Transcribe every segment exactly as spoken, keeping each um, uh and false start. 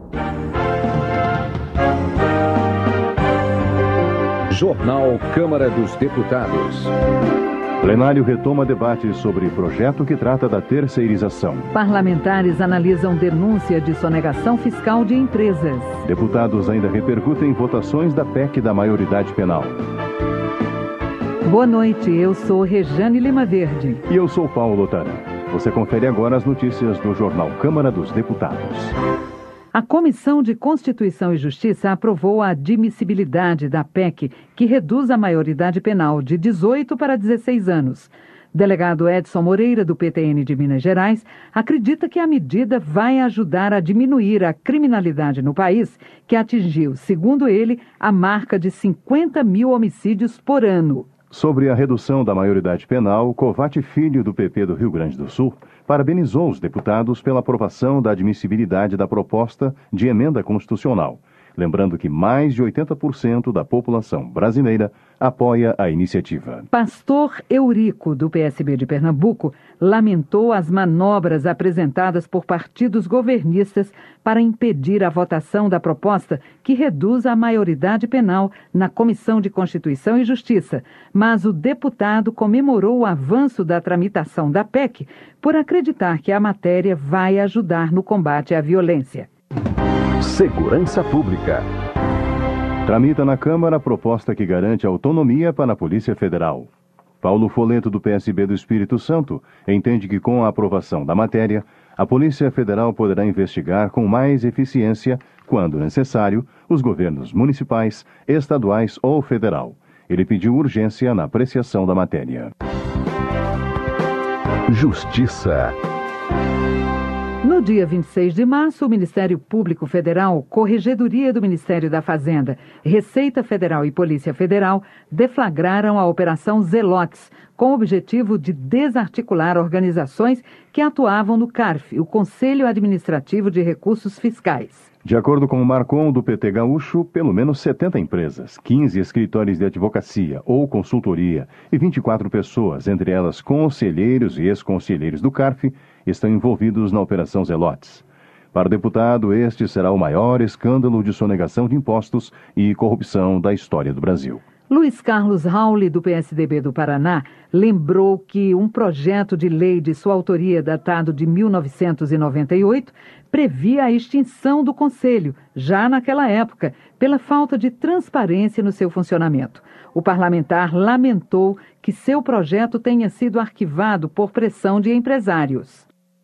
Jornal Câmara dos Deputados. Plenário retoma debate sobre projeto que trata da terceirização. Parlamentares analisam denúncia de sonegação fiscal de empresas. Deputados ainda repercutem votações da P E C da maioridade penal. Boa noite, eu sou Rejane Lima Verde. E eu sou Paulo Otaran. Você confere agora as notícias do Jornal Câmara dos Deputados. A Comissão de Constituição e Justiça aprovou a admissibilidade da P E C, que reduz a maioridade penal de dezoito para dezesseis anos. Delegado Edson Moreira, do P T N de Minas Gerais, acredita que a medida vai ajudar a diminuir a criminalidade no país, que atingiu, segundo ele, a marca de cinquenta mil homicídios por ano. Sobre a redução da maioridade penal, Covatti Filho, do P P do Rio Grande do Sul, parabenizou os deputados pela aprovação da admissibilidade da proposta de emenda constitucional, lembrando que mais de oitenta por cento da população brasileira apoia a iniciativa. Pastor Eurico, do P S B de Pernambuco, lamentou as manobras apresentadas por partidos governistas para impedir a votação da proposta que reduz a maioridade penal na Comissão de Constituição e Justiça, mas o deputado comemorou o avanço da tramitação da P E C por acreditar que a matéria vai ajudar no combate à violência. Segurança Pública. Tramita na Câmara a proposta que garante autonomia para a Polícia Federal. Paulo Foleto, do P S B do Espírito Santo, entende que com a aprovação da matéria, a Polícia Federal poderá investigar com mais eficiência, quando necessário, os governos municipais, estaduais ou federal. Ele pediu urgência na apreciação da matéria. Justiça. No dia vinte e seis de março, o Ministério Público Federal, Corregedoria do Ministério da Fazenda, Receita Federal e Polícia Federal deflagraram a Operação Zelotes, com o objetivo de desarticular organizações que atuavam no CARF, o Conselho Administrativo de Recursos Fiscais. De acordo com o Marcon do P T Gaúcho, pelo menos setenta empresas, quinze escritórios de advocacia ou consultoria e vinte e quatro pessoas, entre elas conselheiros e ex-conselheiros do CARF, estão envolvidos na Operação Zelotes. Para o deputado, este será o maior escândalo de sonegação de impostos e corrupção da história do Brasil. Luiz Carlos Rauli, do P S D B do Paraná, lembrou que um projeto de lei de sua autoria datado de mil novecentos e noventa e oito previa a extinção do Conselho, já naquela época, pela falta de transparência no seu funcionamento. O parlamentar lamentou que seu projeto tenha sido arquivado por pressão de empresários.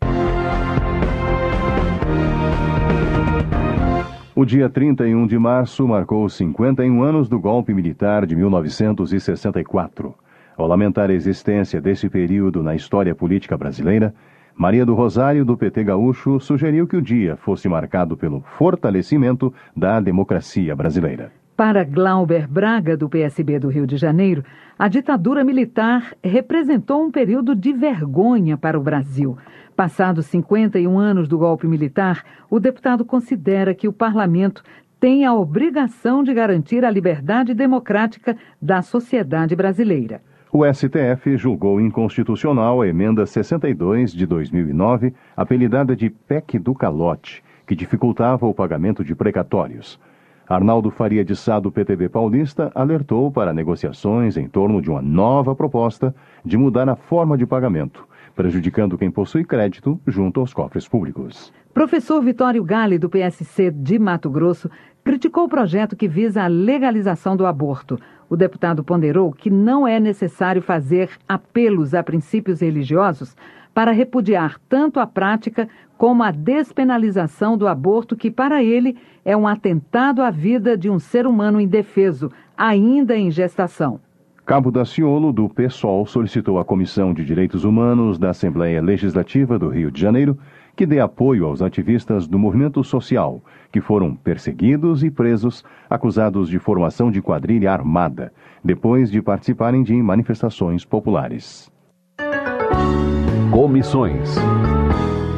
O dia trinta e um de março marcou cinquenta e um anos do golpe militar de mil novecentos e sessenta e quatro. Ao lamentar a existência desse período na história política brasileira, Maria do Rosário, do P T Gaúcho, sugeriu que o dia fosse marcado pelo fortalecimento da democracia brasileira. Para Glauber Braga, do P S B do Rio de Janeiro, a ditadura militar representou um período de vergonha para o Brasil. Passados cinquenta e um anos do golpe militar, o deputado considera que o parlamento tem a obrigação de garantir a liberdade democrática da sociedade brasileira. O S T F julgou inconstitucional a emenda sessenta e dois de dois mil e nove, apelidada de P E C do Calote, que dificultava o pagamento de precatórios. Arnaldo Faria de Sá, do P T B paulista, alertou para negociações em torno de uma nova proposta de mudar a forma de pagamento, prejudicando quem possui crédito junto aos cofres públicos. Professor Vitório Gale, do P S C de Mato Grosso, criticou o projeto que visa a legalização do aborto. O deputado ponderou que não é necessário fazer apelos a princípios religiosos para repudiar tanto a prática como a despenalização do aborto, que para ele é um atentado à vida de um ser humano indefeso, ainda em gestação. Cabo Daciolo, do PSOL, solicitou à Comissão de Direitos Humanos da Assembleia Legislativa do Rio de Janeiro que dê apoio aos ativistas do movimento social, que foram perseguidos e presos, acusados de formação de quadrilha armada, depois de participarem de manifestações populares. Comissões.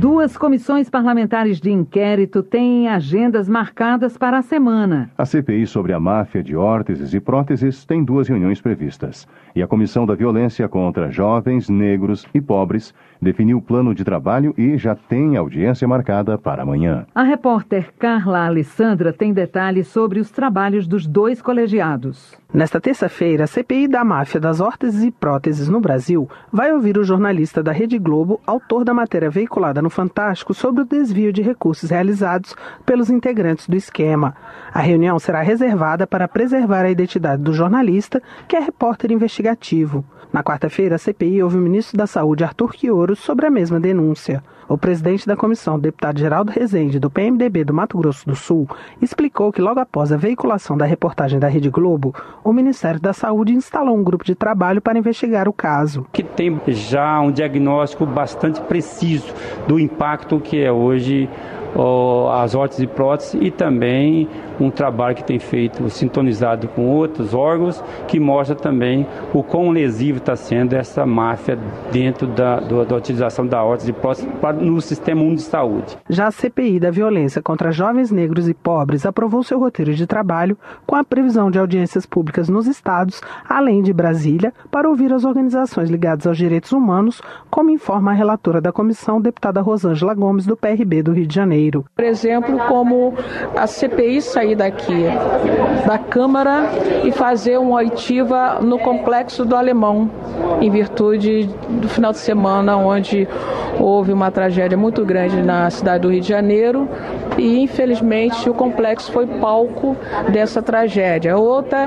Duas comissões parlamentares de inquérito têm agendas marcadas para a semana. A C P I sobre a máfia de órteses e próteses tem duas reuniões previstas. E a Comissão da Violência contra Jovens, Negros e Pobres definiu o plano de trabalho e já tem audiência marcada para amanhã. A repórter Carla Alessandra tem detalhes sobre os trabalhos dos dois colegiados. Nesta terça-feira, a C P I da máfia das órteses e próteses no Brasil vai ouvir o jornalista da Rede Globo, autor da matéria veiculada no Fantástico sobre o desvio de recursos realizados pelos integrantes do esquema. A reunião será reservada para preservar a identidade do jornalista, que é repórter investigativo. Na quarta-feira, a C P I ouve o ministro da Saúde, Arthur Quioro, sobre a mesma denúncia. O presidente da comissão, o deputado Geraldo Rezende, do P M D B do Mato Grosso do Sul, explicou que logo após a veiculação da reportagem da Rede Globo, o Ministério da Saúde instalou um grupo de trabalho para investigar o caso. Que tem já um diagnóstico bastante preciso do impacto que é hoje oh, as órteses e próteses e também um trabalho que tem feito sintonizado com outros órgãos que mostra também o quão lesivo está sendo essa máfia dentro da, do, da utilização da órtese e prótese no Sistema Único de Saúde. Já a C P I da violência contra jovens negros e pobres aprovou seu roteiro de trabalho com a previsão de audiências públicas nos estados, além de Brasília, para ouvir as organizações ligadas aos direitos humanos, como informa a relatora da comissão, deputada Rosângela Gomes, do P R B do Rio de Janeiro. Por exemplo, como a C P I sair daqui da Câmara e fazer uma oitiva no Complexo do Alemão, em virtude do final de semana onde houve uma tragédia muito grande na cidade do Rio de Janeiro e, infelizmente, o complexo foi palco dessa tragédia. Outra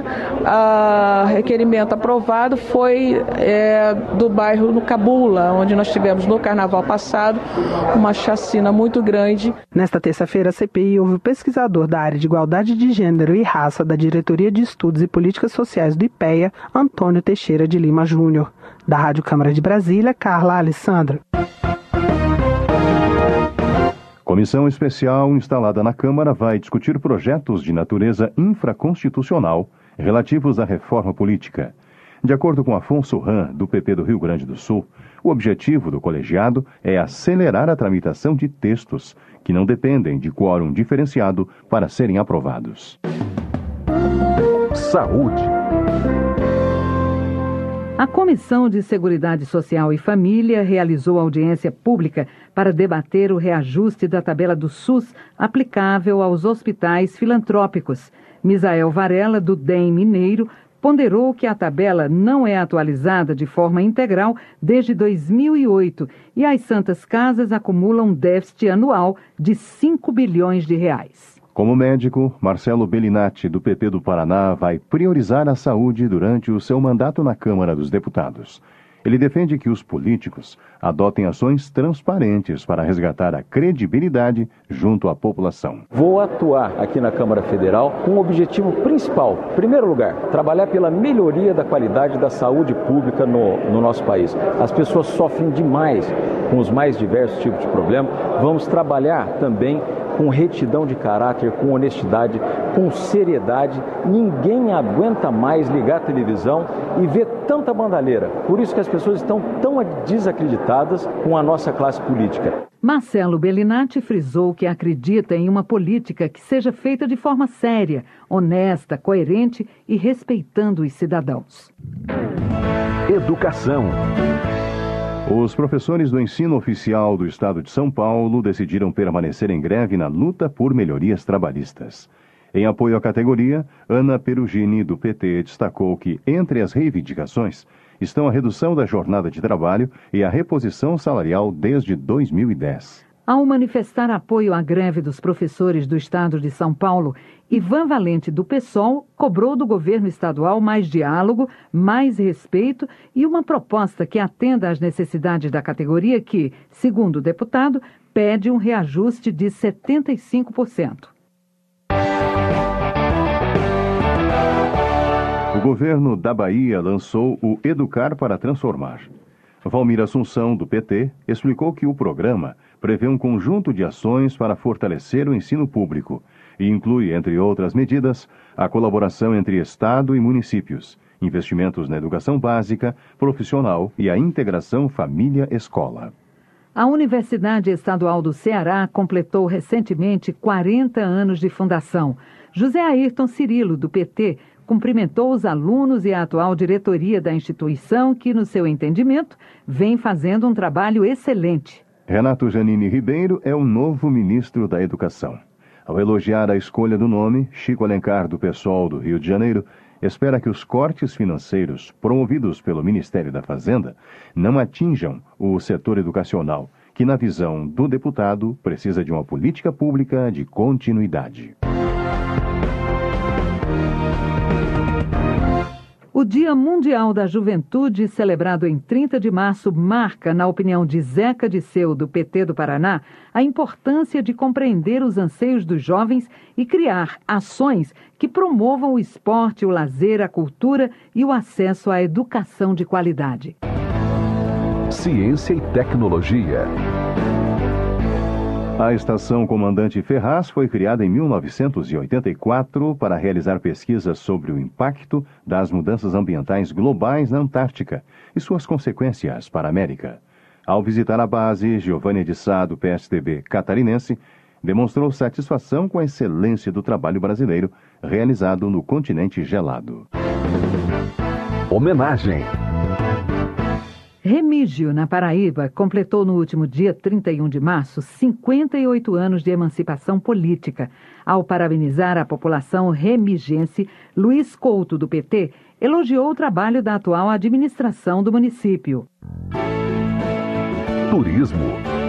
a, requerimento aprovado foi é, do bairro no Cabula, onde nós tivemos no carnaval passado uma chacina muito grande. Nesta terça-feira, a C P I ouve o pesquisador da área de igualdade de gênero e raça da Diretoria de Estudos e Políticas Sociais do I P E A, Antônio Teixeira de Lima Júnior. Da Rádio Câmara de Brasília, Carla Alessandra. Comissão especial instalada na Câmara vai discutir projetos de natureza infraconstitucional relativos à reforma política. De acordo com Afonso Ram, do P P do Rio Grande do Sul, o objetivo do colegiado é acelerar a tramitação de textos que não dependem de quórum diferenciado para serem aprovados. Saúde. A Comissão de Seguridade Social e Família realizou audiência pública para debater o reajuste da tabela do SUS aplicável aos hospitais filantrópicos. Misael Varela, do D E M Mineiro, ponderou que a tabela não é atualizada de forma integral desde dois mil e oito e as Santas Casas acumulam déficit anual de cinco bilhões de reais. Como médico, Marcelo Bellinati, do P P do Paraná, vai priorizar a saúde durante o seu mandato na Câmara dos Deputados. Ele defende que os políticos adotem ações transparentes para resgatar a credibilidade junto à população. Vou atuar aqui na Câmara Federal com o objetivo principal, em primeiro lugar, trabalhar pela melhoria da qualidade da saúde pública no, no nosso país. As pessoas sofrem demais com os mais diversos tipos de problemas. Vamos trabalhar também com retidão de caráter, com honestidade, com seriedade. Ninguém aguenta mais ligar a televisão e ver tanta bandalheira. Por isso que as pessoas estão tão desacreditadas com a nossa classe política. Marcelo Bellinati frisou que acredita em uma política que seja feita de forma séria, honesta, coerente e respeitando os cidadãos. Educação. Os professores do ensino oficial do Estado de São Paulo decidiram permanecer em greve na luta por melhorias trabalhistas. Em apoio à categoria, Ana Perugini, do P T, destacou que, entre as reivindicações, estão a redução da jornada de trabalho e a reposição salarial desde dois mil e dez. Ao manifestar apoio à greve dos professores do Estado de São Paulo, Ivan Valente, do PSOL, cobrou do governo estadual mais diálogo, mais respeito e uma proposta que atenda às necessidades da categoria que, segundo o deputado, pede um reajuste de setenta e cinco por cento. O governo da Bahia lançou o Educar para Transformar. Valmir Assunção, do P T, explicou que o programa prevê um conjunto de ações para fortalecer o ensino público e inclui, entre outras medidas, a colaboração entre Estado e municípios, investimentos na educação básica, profissional e a integração família-escola. A Universidade Estadual do Ceará completou recentemente quarenta anos de fundação. José Ayrton Cirilo, do P T, cumprimentou os alunos e a atual diretoria da instituição que, no seu entendimento, vem fazendo um trabalho excelente. Renato Janine Ribeiro é o novo ministro da Educação. Ao elogiar a escolha do nome, Chico Alencar, do PSOL do Rio de Janeiro, espera que os cortes financeiros promovidos pelo Ministério da Fazenda não atinjam o setor educacional, que, na visão do deputado, precisa de uma política pública de continuidade. O Dia Mundial da Juventude, celebrado em trinta de março, marca, na opinião de Zeca Disseu, do P T do Paraná, a importância de compreender os anseios dos jovens e criar ações que promovam o esporte, o lazer, a cultura e o acesso à educação de qualidade. Ciência e tecnologia. A Estação Comandante Ferraz foi criada em mil novecentos e oitenta e quatro para realizar pesquisas sobre o impacto das mudanças ambientais globais na Antártica e suas consequências para a América. Ao visitar a base, Giovânia de Sá, do P S D B catarinense, demonstrou satisfação com a excelência do trabalho brasileiro realizado no continente gelado. Homenagem. Remígio, na Paraíba, completou no último dia trinta e um de março cinquenta e oito anos de emancipação política. Ao parabenizar a população remigense, Luiz Couto, do P T, elogiou o trabalho da atual administração do município. Turismo.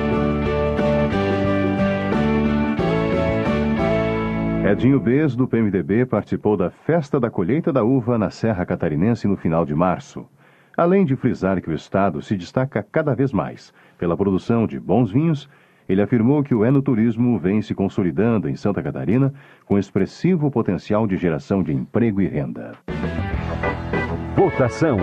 Edinho Bez, do P M D B, participou da Festa da Colheita da Uva na Serra Catarinense no final de março. Além de frisar que o estado se destaca cada vez mais pela produção de bons vinhos, ele afirmou que o enoturismo vem se consolidando em Santa Catarina com expressivo potencial de geração de emprego e renda. Votação.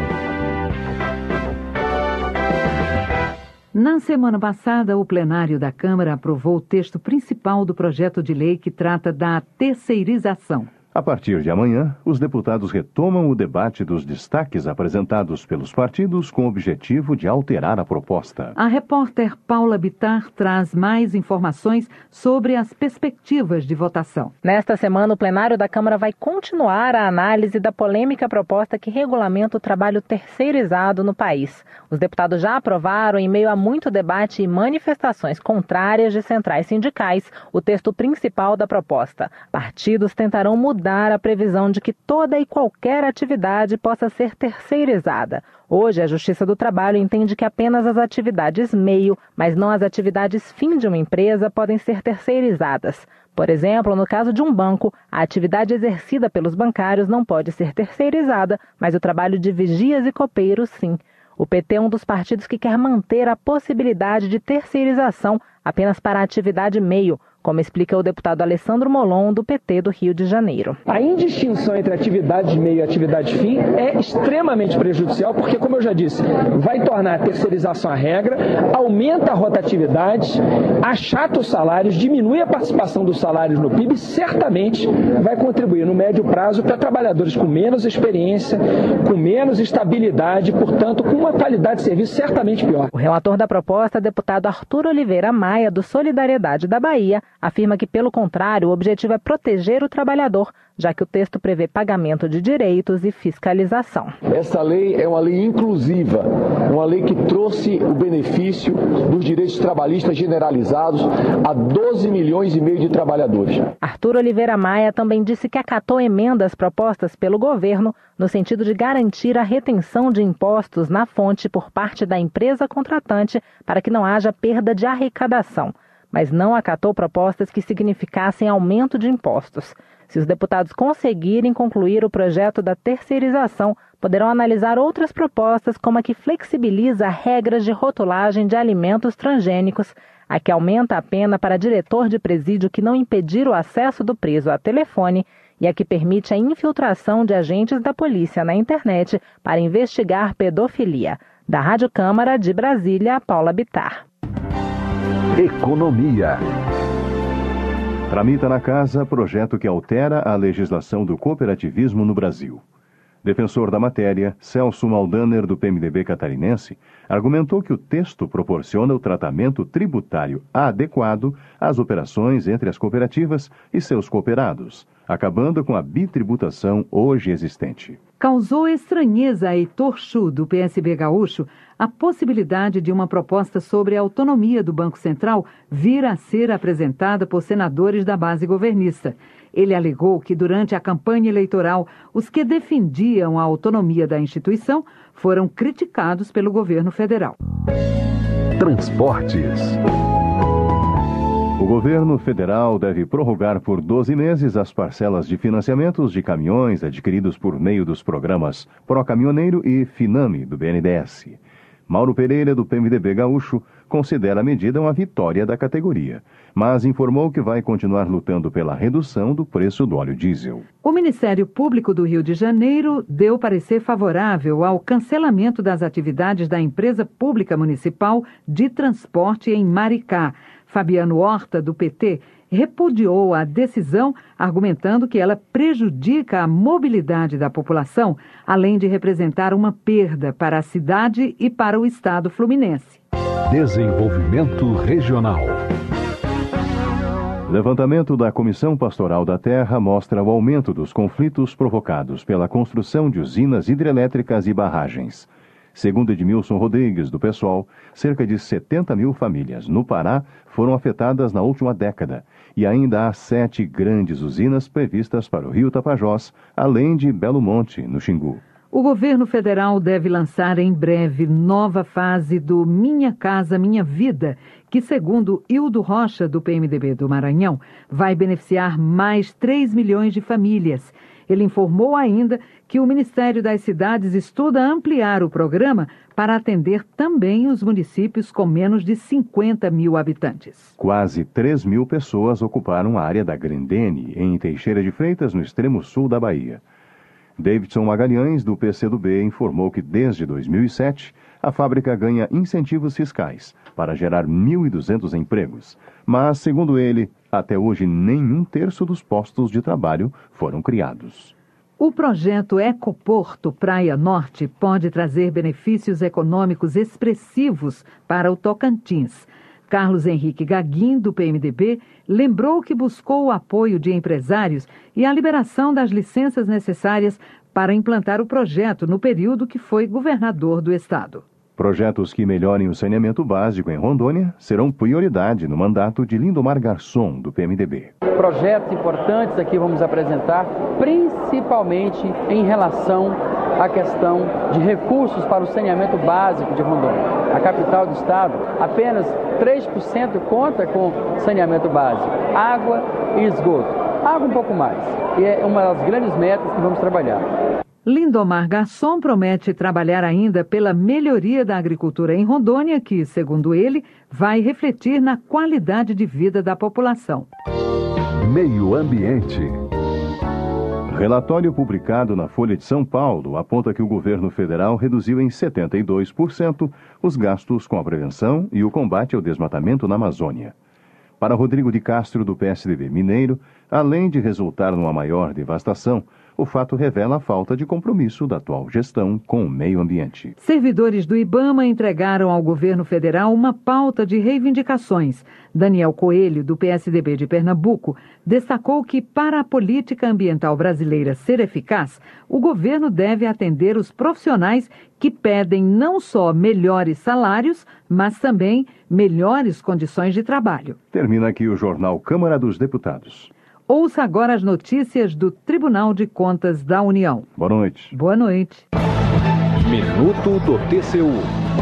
Na semana passada, o plenário da Câmara aprovou o texto principal do projeto de lei que trata da terceirização. A partir de amanhã, os deputados retomam o debate dos destaques apresentados pelos partidos com o objetivo de alterar a proposta. A repórter Paula Bittar traz mais informações sobre as perspectivas de votação. Nesta semana, o plenário da Câmara vai continuar a análise da polêmica proposta que regulamenta o trabalho terceirizado no país. Os deputados já aprovaram, em meio a muito debate e manifestações contrárias de centrais sindicais, o texto principal da proposta. Partidos tentarão mudar a previsão de que toda e qualquer atividade possa ser terceirizada. Hoje, a Justiça do Trabalho entende que apenas as atividades meio, mas não as atividades fim de uma empresa, podem ser terceirizadas. Por exemplo, no caso de um banco, a atividade exercida pelos bancários não pode ser terceirizada, mas o trabalho de vigias e copeiros, sim. O P T é um dos partidos que quer manter a possibilidade de terceirização apenas para a atividade meio, como explica o deputado Alessandro Molon, do P T do Rio de Janeiro. A indistinção entre atividade meio e atividade fim é extremamente prejudicial, porque, como eu já disse, vai tornar a terceirização a regra, aumenta a rotatividade, achata os salários, diminui a participação dos salários no P I B e certamente vai contribuir no médio prazo para trabalhadores com menos experiência, com menos estabilidade, portanto, com uma qualidade de serviço certamente pior. O relator da proposta, deputado Arthur Oliveira Maia, do Solidariedade da Bahia, afirma que, pelo contrário, o objetivo é proteger o trabalhador, já que o texto prevê pagamento de direitos e fiscalização. Essa lei é uma lei inclusiva, uma lei que trouxe o benefício dos direitos trabalhistas generalizados a doze milhões e meio de trabalhadores. Arthur Oliveira Maia também disse que acatou emendas propostas pelo governo no sentido de garantir a retenção de impostos na fonte por parte da empresa contratante para que não haja perda de arrecadação, mas não acatou propostas que significassem aumento de impostos. Se os deputados conseguirem concluir o projeto da terceirização, poderão analisar outras propostas, como a que flexibiliza regras de rotulagem de alimentos transgênicos, a que aumenta a pena para diretor de presídio que não impedir o acesso do preso a telefone e a que permite a infiltração de agentes da polícia na internet para investigar pedofilia. Da Rádio Câmara de Brasília, Paula Bittar. Economia. Tramita na Casa projeto que altera a legislação do cooperativismo no Brasil. Defensor da matéria, Celso Maldaner, do P M D B catarinense, argumentou que o texto proporciona o tratamento tributário adequado às operações entre as cooperativas e seus cooperados, acabando com a bitributação hoje existente. Causou estranheza a Heitor Chu, do P S B gaúcho, a possibilidade de uma proposta sobre a autonomia do Banco Central vir a ser apresentada por senadores da base governista. Ele alegou que durante a campanha eleitoral, os que defendiam a autonomia da instituição foram criticados pelo governo federal. Transportes. O governo federal deve prorrogar por doze meses as parcelas de financiamentos de caminhões adquiridos por meio dos programas Procaminhoneiro e Finame, do B N D E S. Mauro Pereira, do P M D B gaúcho, considera a medida uma vitória da categoria, mas informou que vai continuar lutando pela redução do preço do óleo diesel. O Ministério Público do Rio de Janeiro deu parecer favorável ao cancelamento das atividades da empresa pública municipal de transporte em Maricá. Fabiano Horta, do P T, repudiou a decisão, argumentando que ela prejudica a mobilidade da população, além de representar uma perda para a cidade e para o estado fluminense. Desenvolvimento regional. Levantamento da Comissão Pastoral da Terra mostra o aumento dos conflitos provocados pela construção de usinas hidrelétricas e barragens. Segundo Edmilson Rodrigues, do PSOL, cerca de setenta mil famílias no Pará foram afetadas na última década e ainda há sete grandes usinas previstas para o Rio Tapajós, além de Belo Monte, no Xingu. O governo federal deve lançar em breve nova fase do Minha Casa Minha Vida, que, segundo Hildo Rocha, do P M D B do Maranhão, vai beneficiar mais três milhões de famílias. Ele informou ainda que o Ministério das Cidades estuda ampliar o programa para atender também os municípios com menos de cinquenta mil habitantes. Quase três mil pessoas ocuparam a área da Grendene, em Teixeira de Freitas, no extremo sul da Bahia. Davidson Magalhães, do P C do B, informou que desde dois mil e sete a fábrica ganha incentivos fiscais para gerar mil e duzentos empregos, mas, segundo ele, até hoje nenhum terço dos postos de trabalho foram criados. O projeto Ecoporto Praia Norte pode trazer benefícios econômicos expressivos para o Tocantins. Carlos Henrique Gaguin, do P M D B, lembrou que buscou o apoio de empresários e a liberação das licenças necessárias para implantar o projeto no período que foi governador do estado. Projetos que melhorem o saneamento básico em Rondônia serão prioridade no mandato de Lindomar Garçom, do P M D B. Projetos importantes aqui vamos apresentar, principalmente em relação à questão de recursos para o saneamento básico de Rondônia. A capital do estado, apenas três por cento conta com saneamento básico, água e esgoto. Água um pouco mais, e é uma das grandes metas que vamos trabalhar. Lindomar Garçom promete trabalhar ainda pela melhoria da agricultura em Rondônia, que, segundo ele, vai refletir na qualidade de vida da população. Meio Ambiente. Relatório publicado na Folha de São Paulo aponta que o governo federal reduziu em setenta e dois por cento os gastos com a prevenção e o combate ao desmatamento na Amazônia. Para Rodrigo de Castro, do P S D B mineiro, além de resultar numa maior devastação, o fato revela a falta de compromisso da atual gestão com o meio ambiente. Servidores do IBAMA entregaram ao governo federal uma pauta de reivindicações. Daniel Coelho, do P S D B de Pernambuco, destacou que, para a política ambiental brasileira ser eficaz, o governo deve atender os profissionais que pedem não só melhores salários, mas também melhores condições de trabalho. Termina aqui o Jornal Câmara dos Deputados. Ouça agora as notícias do Tribunal de Contas da União. Boa noite. Boa noite. Minuto do T C U.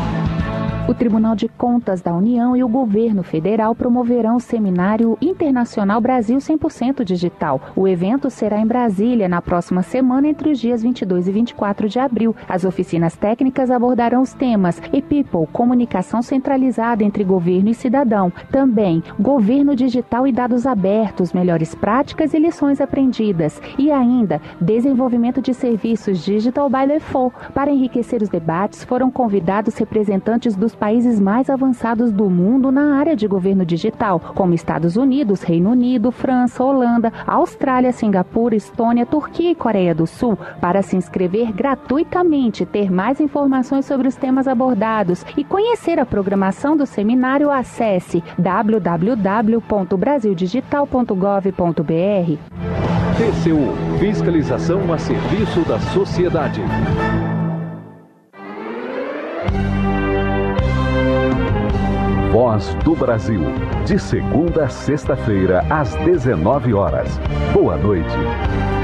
O Tribunal de Contas da União e o governo federal promoverão o Seminário Internacional Brasil cem por cento Digital. O evento será em Brasília na próxima semana, entre os dias vinte e dois e vinte e quatro de abril. As oficinas técnicas abordarão os temas e-People, comunicação centralizada entre governo e cidadão. Também governo digital e dados abertos, melhores práticas e lições aprendidas. E ainda, desenvolvimento de serviços Digital by Default. Para enriquecer os debates, foram convidados representantes dos países mais avançados do mundo na área de governo digital, como Estados Unidos, Reino Unido, França, Holanda, Austrália, Singapura, Estônia, Turquia e Coreia do Sul. Para se inscrever gratuitamente, ter mais informações sobre os temas abordados e conhecer a programação do seminário, acesse w w w ponto brasil digital ponto gov ponto b r. T C U – Fiscalização a serviço da sociedade. Voz do Brasil, de segunda a sexta-feira, às dezenove horas. Boa noite.